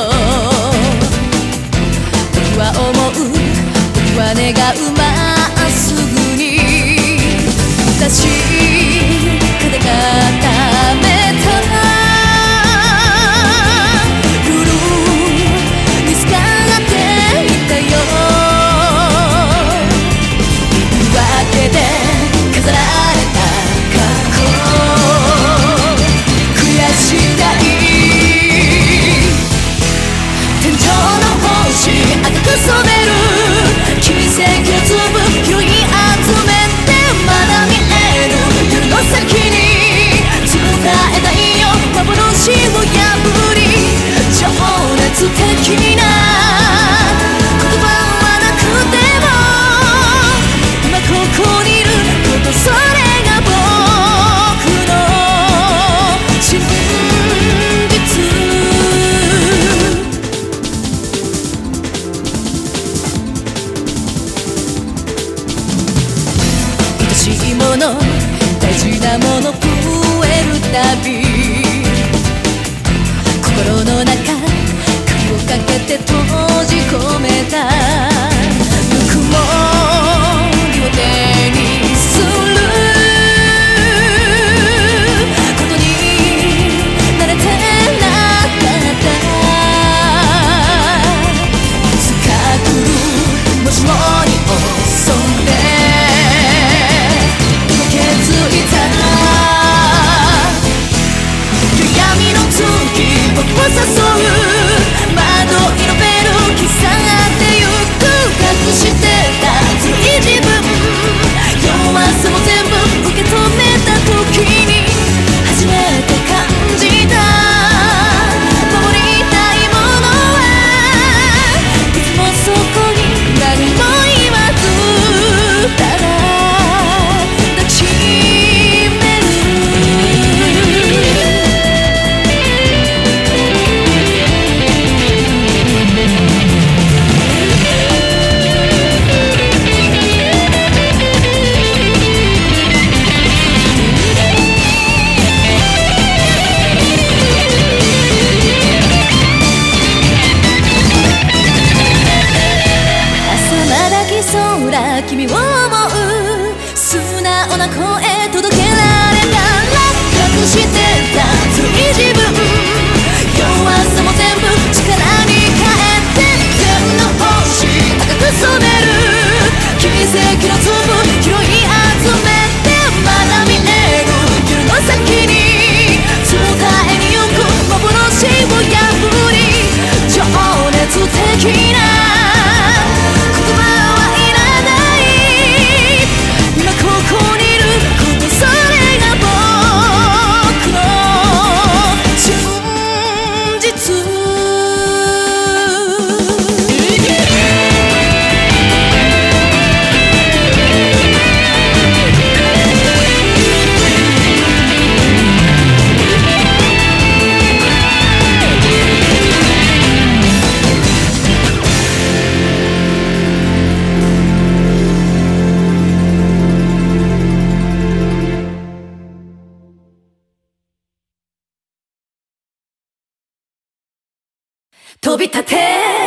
時は思う、時は願う、まっすぐに確かで固めたルールに使っていたよ。分けて飾られた過去、悔したい天井の星赤く染める奇跡の粒拾い集めて、まだ見える夜の先に伝えたいよ。幻を破り情熱的な言葉はなくても今ここにいること、それが僕の真実。愛しいもの大事なもの増えるたび、心の中鍵をかけて閉じ込めたぬくもりを手にすることに慣れてなかった。いつか来るもしもに襲って今気づいた闇の月僕を誘う窓色ベル刻ってゆく、隠してた強い自分弱さも全部受け止めた時に初めて感じた。守りたいものはいつもそこに何も言わずただ抱きしめる。君を思う素直な声届けられたら、隠してた強い自分弱さも全部力に変えて、天の星赤く染める奇跡の粒拾い集めて、まだ見える夜の先に伝えに行く幻を破り情熱的な言葉はいらない。今ここにいること、それが僕の真実。飛び立て